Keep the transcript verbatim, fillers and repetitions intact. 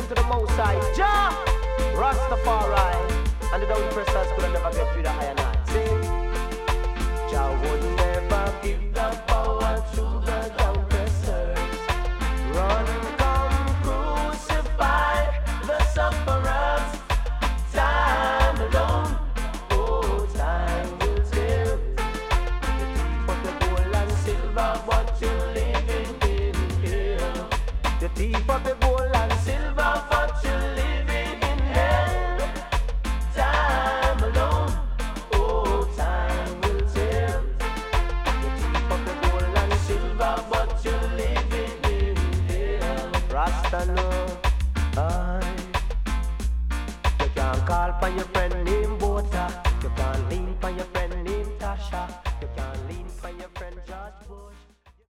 them to the Most High Jah, Rastafari, and the down pressers could never get rid of I and I. See, Jah would never give the power to the down pressers. Run, come, crucify the sufferers. Time alone, oh, time will tell. The thief of the gold and silver, but you're living in hell. The thief of the gold and silver, but you're living in hell. Time alone, oh, time will tell. The thief of the gold and silver, but you're living in hell. Rasta no, I. You can't call for your